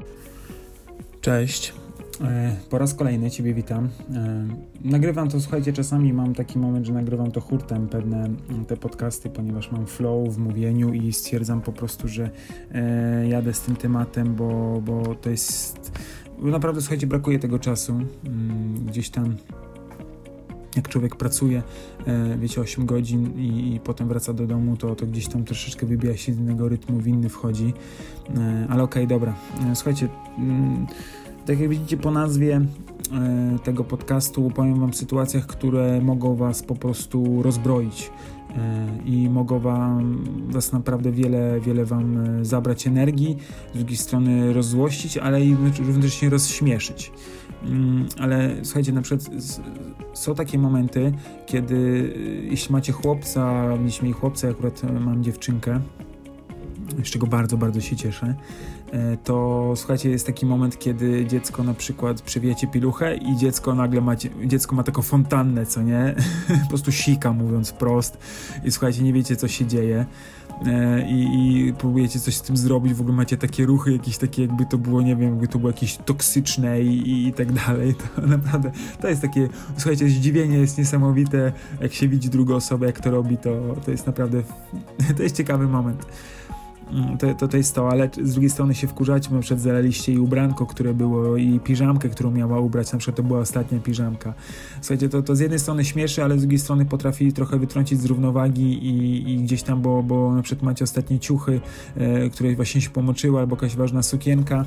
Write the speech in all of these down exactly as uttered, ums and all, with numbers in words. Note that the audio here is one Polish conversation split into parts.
Cześć, po raz kolejny Ciebie witam. Nagrywam to, słuchajcie, czasami mam taki moment, że nagrywam to hurtem pewne te podcasty, ponieważ mam flow w mówieniu i stwierdzam po prostu, że jadę z tym tematem, bo, bo to jest... Naprawdę, słuchajcie, brakuje tego czasu. Gdzieś tam jak człowiek pracuje, wiecie, osiem godzin i, i potem wraca do domu, to, to gdzieś tam troszeczkę wybija się z innego rytmu, w inny wchodzi. Ale okej, okay, dobra. Słuchajcie, tak jak widzicie po nazwie tego podcastu, opowiem wam o sytuacjach, które mogą was po prostu rozbroić i mogą wam, was naprawdę wiele, wiele wam zabrać energii, z drugiej strony rozzłościć, ale i równocześnie rozśmieszyć. Ale słuchajcie, na przykład są takie momenty, kiedy jeśli macie chłopca, będziecie mieli chłopca, ja akurat mam dziewczynkę, z czego bardzo, bardzo się cieszę, to słuchajcie, jest taki moment, kiedy dziecko na przykład przewijacie pieluchę i dziecko nagle macie, dziecko ma taką fontannę, co nie? Po prostu sika, mówiąc wprost, i słuchajcie, nie wiecie, co się dzieje i, i próbujecie coś z tym zrobić, w ogóle macie takie ruchy jakieś takie, jakby to było, nie wiem, jakby to było jakieś toksyczne i, i, i tak dalej. To naprawdę, to jest takie, słuchajcie, zdziwienie jest niesamowite, jak się widzi drugą osobę, jak to robi, to, to jest naprawdę, to jest ciekawy moment. To, to, to jest to, ale z drugiej strony się wkurzacie, bo na przykład zalaliście i ubranko, które było, i piżamkę, którą miała ubrać, na przykład to była ostatnia piżamka. Słuchajcie, to, to z jednej strony śmieszy, ale z drugiej strony potrafi trochę wytrącić z równowagi i, i gdzieś tam, bo, bo na przykład macie ostatnie ciuchy, e, które właśnie się pomoczyły, albo jakaś ważna sukienka.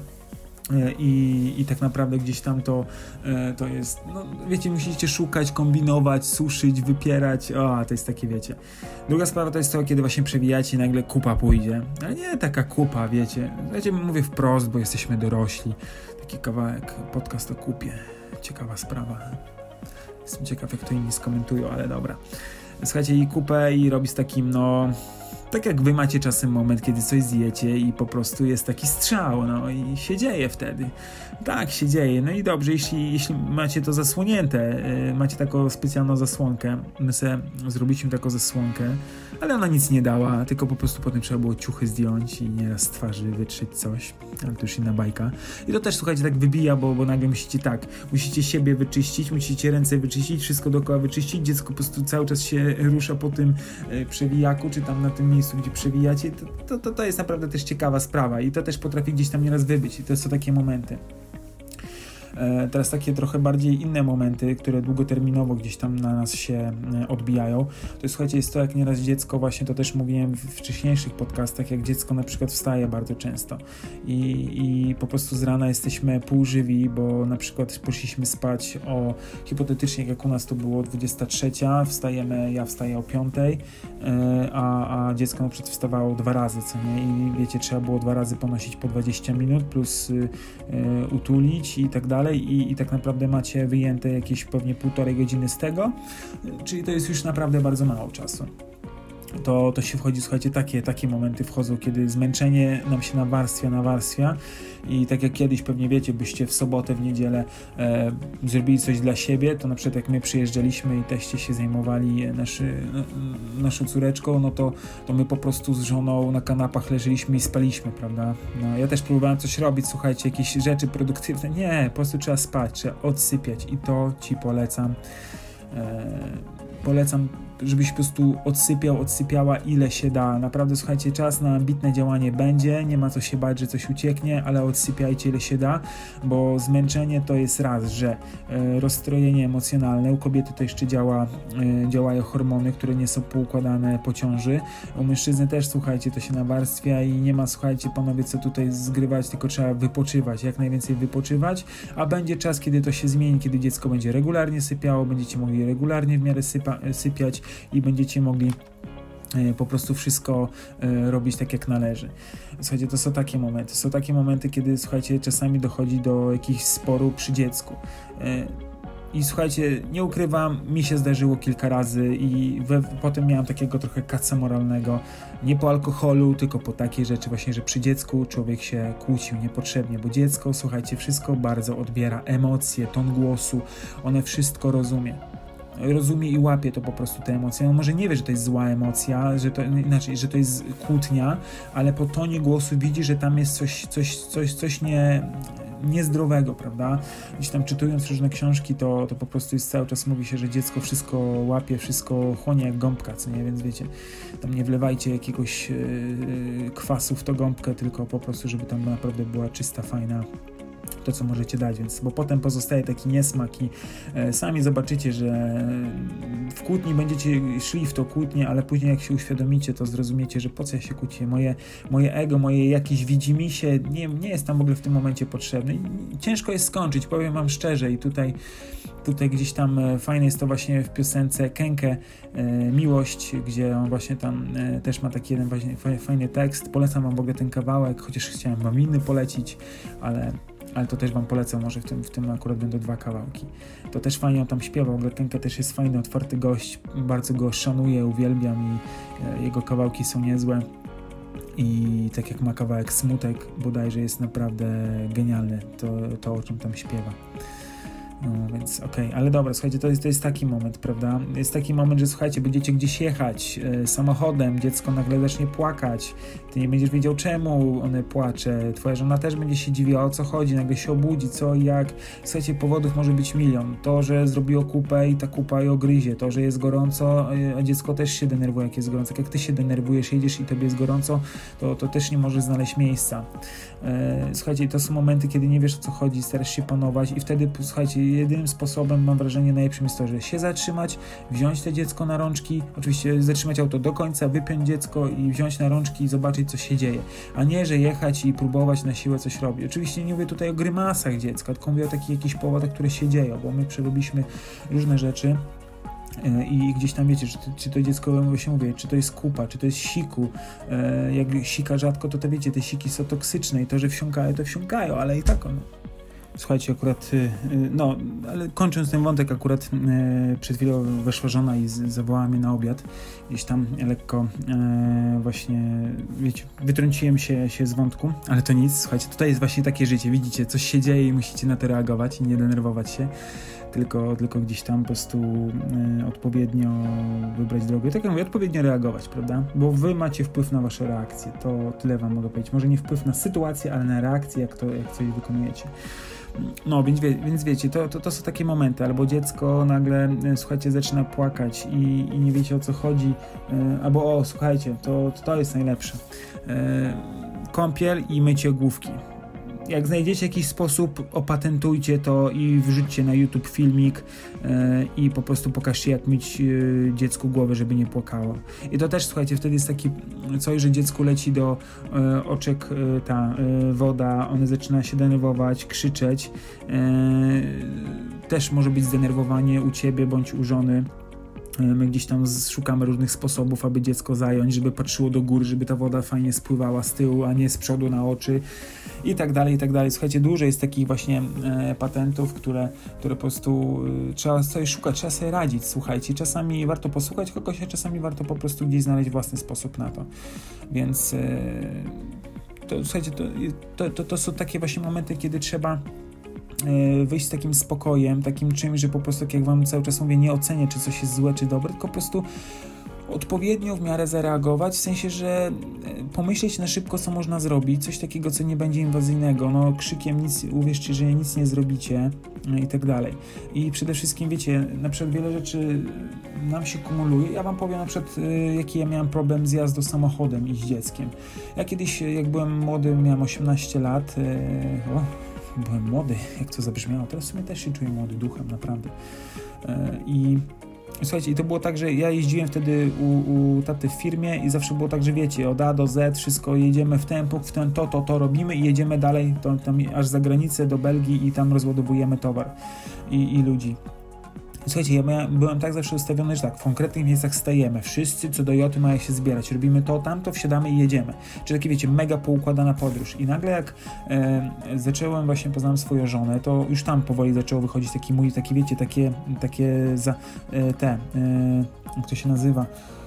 I, i tak naprawdę gdzieś tam to, to jest, no wiecie, musicie szukać, kombinować, suszyć, wypierać, o, to jest takie, wiecie. Druga sprawa to jest to, kiedy właśnie przewijacie i nagle kupa pójdzie, ale nie taka kupa, wiecie, wiecie, mówię wprost, bo jesteśmy dorośli, taki kawałek, podcast o kupie, ciekawa sprawa, jestem ciekaw, jak to inni skomentują, ale dobra. Słuchajcie, i kupę i robi z takim, no... Tak jak wy macie czasem moment, kiedy coś zjecie i po prostu jest taki strzał, no i się dzieje wtedy. Tak, się dzieje. No i dobrze, jeśli, jeśli macie to zasłonięte, yy, macie taką specjalną zasłonkę, my sobie zrobiliśmy taką zasłonkę, ale ona nic nie dała, tylko po prostu potem trzeba było ciuchy zdjąć i nieraz z twarzy wytrzeć coś, ale to już inna bajka. I to też, słuchajcie, tak wybija, bo, bo nagle musicie tak, musicie siebie wyczyścić, musicie ręce wyczyścić, wszystko dookoła wyczyścić, dziecko po prostu cały czas się rusza po tym yy, przewijaku, czy tam na tym miejscu, gdzie przewijacie, to, to, to, to jest naprawdę też ciekawa sprawa i to też potrafi gdzieś tam nieraz wybyć i to są takie momenty. E, teraz takie trochę bardziej inne momenty, które długoterminowo gdzieś tam na nas się e, odbijają, to jest, słuchajcie, jest to, jak nieraz dziecko, właśnie to też mówiłem w wcześniejszych podcastach, jak dziecko na przykład wstaje bardzo często i, i po prostu z rana jesteśmy półżywi, bo na przykład poszliśmy spać o, hipotetycznie jak u nas to było dwudziesta trzecia, wstajemy, ja wstaję o piątej, e, a, a dziecko na przykład wstawało dwa razy, co nie, i wiecie, trzeba było dwa razy ponosić po dwadzieścia minut plus y, y, utulić i tak dalej. I, i tak naprawdę macie wyjęte jakieś pewnie półtorej godziny z tego, czyli to jest już naprawdę bardzo mało czasu. To, to się wchodzi, słuchajcie, takie, takie momenty wchodzą, kiedy zmęczenie nam się nawarstwia, nawarstwia i tak jak kiedyś pewnie wiecie, byście w sobotę, w niedzielę e, zrobili coś dla siebie, to na przykład jak my przyjeżdżaliśmy i teście się zajmowali naszy, no, naszą córeczką, no to, to my po prostu z żoną na kanapach leżeliśmy i spaliśmy, prawda? No, ja też próbowałem coś robić, słuchajcie, jakieś rzeczy produktywne, nie, po prostu trzeba spać, trzeba odsypiać i to ci polecam. E, polecam, żebyś po prostu odsypiał, odsypiała ile się da. Naprawdę, słuchajcie, czas na ambitne działanie będzie, nie ma co się bać, że coś ucieknie, ale odsypiajcie ile się da, bo zmęczenie to jest raz, że e, rozstrojenie emocjonalne, u kobiety to jeszcze działa, e, działają hormony, które nie są poukładane po ciąży, u mężczyzny też, słuchajcie, to się nawarstwia i nie ma, słuchajcie, panowie, co tutaj zgrywać, tylko trzeba wypoczywać, jak najwięcej wypoczywać, a będzie czas, kiedy to się zmieni, kiedy dziecko będzie regularnie sypiało, będziecie mogli regularnie w miarę sypa, sypiać i będziecie mogli po prostu wszystko e, robić tak jak należy. Słuchajcie, to są takie momenty. Są takie momenty, kiedy, słuchajcie, czasami dochodzi do jakichś sporów przy dziecku. E, I słuchajcie, nie ukrywam, mi się zdarzyło kilka razy i we, potem miałem takiego trochę kaca moralnego, nie po alkoholu, tylko po takiej rzeczy właśnie, że przy dziecku człowiek się kłócił niepotrzebnie, bo dziecko, słuchajcie, wszystko bardzo odbiera, emocje, ton głosu, one wszystko rozumie. rozumie i łapie to po prostu te emocje. On może nie wie, że to jest zła emocja, że to, inaczej, że to jest kłótnia, ale po tonie głosu widzi, że tam jest coś, coś, coś, coś nie, niezdrowego, prawda? Gdzieś tam czytując różne książki, to, to po prostu jest cały czas mówi się, że dziecko wszystko łapie, wszystko chłonie jak gąbka, co nie? Więc wiecie, tam nie wlewajcie jakiegoś yy, kwasu w tą gąbkę, tylko po prostu, żeby tam naprawdę była czysta, fajna to, co możecie dać, więc, bo potem pozostaje taki niesmak i e, sami zobaczycie, że w kłótni będziecie szli w to kłótnię, ale później jak się uświadomicie, to zrozumiecie, że po co ja się kłócię, moje, moje ego, moje jakieś widzimisię nie, nie jest tam w ogóle w tym momencie potrzebne. I ciężko jest skończyć, powiem wam szczerze i tutaj Tutaj gdzieś tam fajne jest to właśnie w piosence Kenke e, Miłość, gdzie on właśnie tam e, też ma taki jeden właśnie fajny tekst. Polecam wam w ogóle ten kawałek, chociaż chciałem wam inny polecić, ale ale to też wam polecam, może w tym, w tym akurat będą dwa kawałki. To też fajnie on tam śpiewa, w ogóle Kenke też jest fajny, otwarty gość, bardzo go szanuję, uwielbiam i e, jego kawałki są niezłe. I tak jak ma kawałek Smutek, bodajże jest naprawdę genialny, to, to o czym tam śpiewa. No więc okej, okay. Ale dobra, słuchajcie, to jest, to jest taki moment, prawda? Jest taki moment, że słuchajcie, będziecie gdzieś jechać e, samochodem, dziecko nagle zacznie płakać, ty nie będziesz wiedział czemu one płacze, twoja żona też będzie się dziwiła, o co chodzi, nagle się obudzi, co i jak. Słuchajcie, powodów może być milion. To, że zrobiło kupę i ta kupa ją gryzie, to, że jest gorąco, a dziecko też się denerwuje, jak jest gorąco. Jak ty się denerwujesz, jedziesz i tobie jest gorąco, to, to też nie możesz znaleźć miejsca. E, słuchajcie, to są momenty, kiedy nie wiesz, o co chodzi, starasz się panować i wtedy, słuchajcie, jedynym sposobem, mam wrażenie, najlepszym jest to, że się zatrzymać, wziąć to dziecko na rączki, oczywiście zatrzymać auto do końca, wypiąć dziecko i wziąć na rączki i zobaczyć, co się dzieje, a nie, że jechać i próbować na siłę coś robić. Oczywiście nie mówię tutaj o grymasach dziecka, tylko mówię o takich jakichś powodach, które się dzieją, bo my przerobiliśmy różne rzeczy i gdzieś tam wiecie, czy to, czy to dziecko się mówi, czy to jest kupa, czy to jest siku. Jak sika rzadko, to to wiecie, te siki są toksyczne i to, że wsiąkają, to wsiąkają, ale i tak one. Słuchajcie, akurat, no, ale kończąc ten wątek, akurat e, przed chwilą weszła żona i z, zawołała mnie na obiad. Gdzieś tam lekko e, właśnie, wiecie, wytrąciłem się, się z wątku, ale to nic. Słuchajcie, tutaj jest właśnie takie życie, widzicie, coś się dzieje i musicie na to reagować i nie denerwować się, tylko, tylko gdzieś tam po prostu e, odpowiednio wybrać drogę. Tak jak mówię, odpowiednio reagować, prawda? Bo wy macie wpływ na wasze reakcje, to tyle wam mogę powiedzieć. Może nie wpływ na sytuację, ale na reakcję, jak, to, jak coś wykonujecie. No, więc, wie, więc wiecie, to, to, to są takie momenty, albo dziecko nagle, słuchajcie, zaczyna płakać i, i nie wiecie, o co chodzi, yy, albo o, słuchajcie, to, to jest najlepsze. Yy, kąpiel i mycie główki. Jak znajdziecie jakiś sposób, opatentujcie to i wrzućcie na YouTube filmik yy, i po prostu pokażcie, jak myć yy, dziecku głowę, żeby nie płakało. I to też, słuchajcie, wtedy jest taki coś, że dziecku leci do yy, oczek yy, ta yy, woda, one zaczyna się denerwować, krzyczeć. Yy, też może być zdenerwowanie u ciebie bądź u żony. My gdzieś tam szukamy różnych sposobów, aby dziecko zająć, żeby patrzyło do góry, żeby ta woda fajnie spływała z tyłu, a nie z przodu na oczy i tak dalej, i tak dalej. Słuchajcie, dużo jest takich właśnie e, patentów, które, które po prostu e, trzeba sobie szukać, trzeba sobie radzić, słuchajcie. Czasami warto posłuchać kogoś, a czasami warto po prostu gdzieś znaleźć własny sposób na to. Więc e, to, słuchajcie, to, to, to, to są takie właśnie momenty, kiedy trzeba wyjść z takim spokojem, takim czymś, że po prostu, jak wam cały czas mówię, nie ocenię, czy coś jest złe, czy dobre, tylko po prostu odpowiednio w miarę zareagować, w sensie, że pomyśleć na szybko, co można zrobić, coś takiego, co nie będzie inwazyjnego, no krzykiem nic, uwierzcie, że nic nie zrobicie i tak dalej. I przede wszystkim, wiecie, na przykład wiele rzeczy nam się kumuluje. Ja wam powiem na przykład, jaki ja miałem problem z jazdą samochodem i z dzieckiem. Ja kiedyś, jak byłem młody, miałem osiemnaście lat, o, byłem młody, jak to zabrzmiało, teraz w sumie też się czuję młody duchem, naprawdę. I słuchajcie, i to było tak, że ja jeździłem wtedy u, u taty w firmie i zawsze było tak, że wiecie, od A do Z wszystko, jedziemy w tempo, w ten to, to, to robimy i jedziemy dalej, to, tam aż za granicę do Belgii i tam rozładowujemy towar i, i ludzi. Słuchajcie, ja miałem, byłem tak zawsze ustawiony, że tak, w konkretnych miejscach stajemy. Wszyscy co do joty mają się zbierać. Robimy to, tamto, wsiadamy i jedziemy. Czyli takie, wiecie, mega poukładana podróż. I nagle jak e, zacząłem, właśnie poznałem swoją żonę, to już tam powoli zaczęło wychodzić taki mój, taki, wiecie, takie, takie za, e, te, e, jak to się nazywa,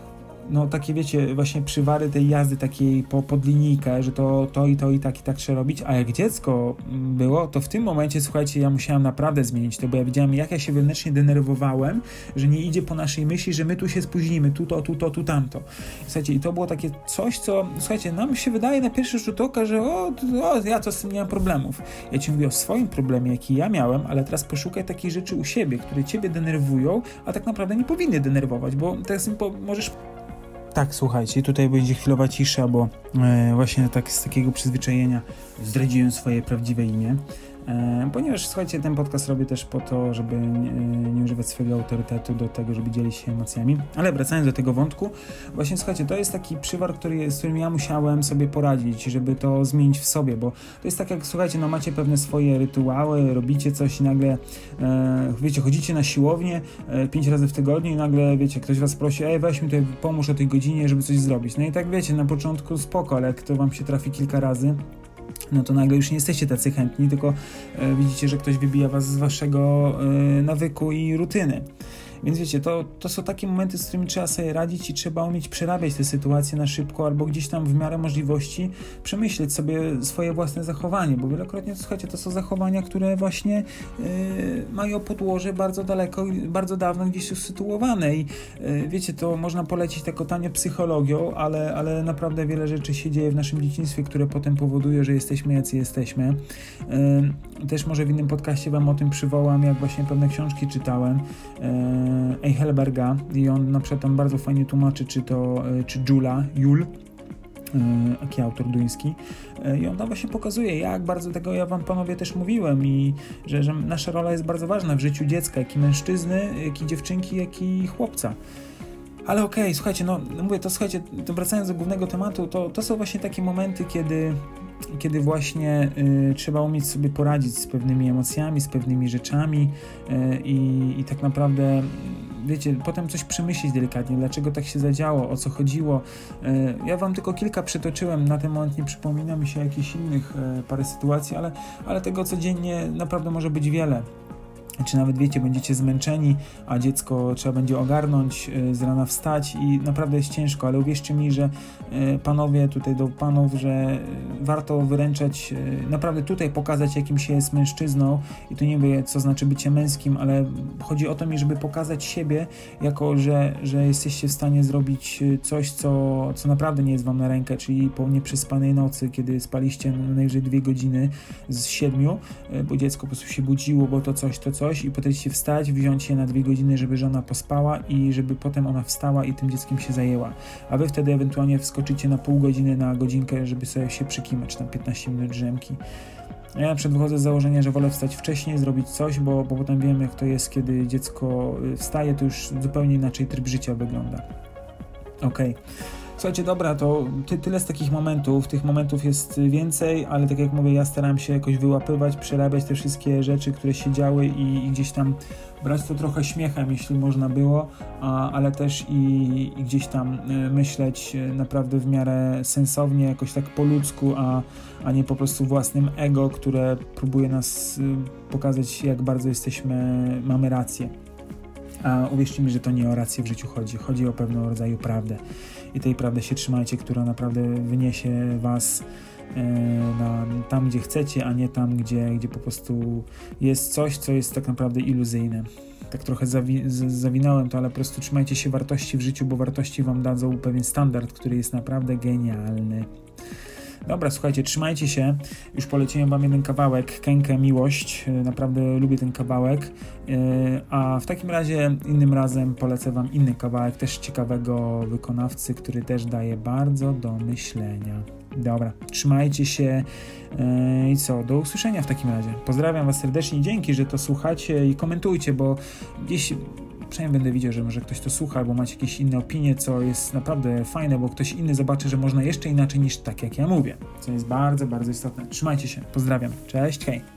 no takie wiecie, właśnie przywary tej jazdy takiej po, pod linijkę, że to, to i to i tak i tak trzeba robić, a jak dziecko było, to w tym momencie, słuchajcie, ja musiałem naprawdę zmienić to, bo ja widziałem, jak ja się wewnętrznie denerwowałem, że nie idzie po naszej myśli, że my tu się spóźnimy, tu to, tu to, tu tamto. Słuchajcie, i to było takie coś, co, słuchajcie, nam się wydaje na pierwszy rzut oka, że o, o ja to z tym nie mam problemów. Ja ci mówię o swoim problemie, jaki ja miałem, ale teraz poszukaj takich rzeczy u siebie, które ciebie denerwują, a tak naprawdę nie powinny denerwować, bo tak możesz... Tak, słuchajcie, tutaj będzie chwilowa cisza, bo e, właśnie tak z takiego przyzwyczajenia zdradziłem swoje prawdziwe imię. E, ponieważ, słuchajcie, ten podcast robię też po to, żeby nie, nie używać swojego autorytetu do tego, żeby dzielić się emocjami. Ale wracając do tego wątku, właśnie, słuchajcie, to jest taki przywar, który, z którym ja musiałem sobie poradzić, żeby to zmienić w sobie, bo to jest tak jak, słuchajcie, no macie pewne swoje rytuały, robicie coś i nagle, e, wiecie, chodzicie na siłownię e, pięć razy w tygodniu i nagle, wiecie, ktoś was prosi, ej, weź mi tutaj, pomóż o tej godzinie, żeby coś zrobić. No i tak, wiecie, na początku spoko, ale jak to wam się trafi kilka razy, no to nagle już nie jesteście tacy chętni, tylko e, widzicie, że ktoś wybija was z waszego e, nawyku i rutyny. Więc wiecie, to, to są takie momenty, z którymi trzeba sobie radzić i trzeba umieć przerabiać te sytuacje na szybko albo gdzieś tam w miarę możliwości przemyśleć sobie swoje własne zachowanie, bo wielokrotnie, słuchajcie, to są zachowania, które właśnie yy, mają podłoże bardzo daleko, bardzo dawno gdzieś usytuowane i yy, wiecie, to można polecić taką tanią psychologią, ale, ale naprawdę wiele rzeczy się dzieje w naszym dzieciństwie, które potem powoduje, że jesteśmy jacy jesteśmy. Yy, też może w innym podcaście wam o tym przywołam, jak właśnie pewne książki czytałem, yy, Eichelberga i on na przykład tam bardzo fajnie tłumaczy, czy to, czy Jula, Jul, taki autor duński, i on tam właśnie pokazuje, jak bardzo tego ja wam, panowie, też mówiłem i że, że nasza rola jest bardzo ważna w życiu dziecka, jak i mężczyzny, jak i dziewczynki, jak i chłopca. Ale okej, okay, słuchajcie, no mówię, to słuchajcie, to wracając do głównego tematu, to, to są właśnie takie momenty, kiedy kiedy właśnie y, trzeba umieć sobie poradzić z pewnymi emocjami, z pewnymi rzeczami y, i tak naprawdę, wiecie, potem coś przemyśleć delikatnie, dlaczego tak się zadziało, o co chodziło. Y, ja wam tylko kilka przytoczyłem, na ten moment nie przypomina mi się jakichś innych y, parę sytuacji, ale, ale tego codziennie naprawdę może być wiele. Czy nawet, wiecie, będziecie zmęczeni, a dziecko trzeba będzie ogarnąć, z rana wstać i naprawdę jest ciężko, ale uwierzcie mi, że panowie, tutaj do panów, że warto wyręczać, naprawdę tutaj pokazać, jakim się jest mężczyzną i tu nie wiem, co znaczy bycie męskim, ale chodzi o to mi, żeby pokazać siebie, jako, że, że jesteście w stanie zrobić coś, co, co naprawdę nie jest wam na rękę, czyli po nieprzespanej nocy, kiedy spaliście najwyżej dwie godziny z siedmiu, bo dziecko po prostu się budziło, bo to coś, to coś, i potraficie wstać, wziąć je na dwie godziny, żeby żona pospała i żeby potem ona wstała i tym dzieckiem się zajęła. A wy wtedy ewentualnie wskoczycie na pół godziny, na godzinkę, żeby sobie się przykimać, czy tam piętnaście minut drzemki. Ja na przykład wychodzę z założenia, że wolę wstać wcześniej, zrobić coś, bo, bo potem wiem, jak to jest, kiedy dziecko wstaje, to już zupełnie inaczej tryb życia wygląda. Okej. Okay. Słuchajcie, dobra, to ty, tyle z takich momentów, tych momentów jest więcej, ale tak jak mówię, ja starałem się jakoś wyłapywać, przerabiać te wszystkie rzeczy, które się działy i, i gdzieś tam brać to trochę śmiechem, jeśli można było, a, ale też i, i gdzieś tam y, myśleć y, naprawdę w miarę sensownie, jakoś tak po ludzku, a, a nie po prostu własnym ego, które próbuje nas y, pokazać, jak bardzo jesteśmy, mamy rację. A uwierzcie mi, że to nie o rację w życiu chodzi, chodzi o pewnego rodzaju prawdę. I tej prawdy się trzymajcie, która naprawdę wyniesie was e, na, tam, gdzie chcecie, a nie tam, gdzie, gdzie po prostu jest coś, co jest tak naprawdę iluzyjne. Tak trochę zawi- z- zawinąłem to, ale po prostu trzymajcie się wartości w życiu, bo wartości wam dadzą pewien standard, który jest naprawdę genialny. Dobra, słuchajcie, trzymajcie się. Już poleciłem wam jeden kawałek, Kenkę Miłość. Naprawdę lubię ten kawałek. A w takim razie innym razem polecę wam inny kawałek, też ciekawego wykonawcy, który też daje bardzo do myślenia. Dobra, trzymajcie się i co, do usłyszenia w takim razie. Pozdrawiam was serdecznie, dzięki, że to słuchacie i komentujcie, bo gdzieś przynajmniej będę widział, że może ktoś to słucha, albo macie jakieś inne opinie, co jest naprawdę fajne, bo ktoś inny zobaczy, że można jeszcze inaczej niż tak, jak ja mówię, co jest bardzo, bardzo istotne. Trzymajcie się, pozdrawiam, cześć, hej!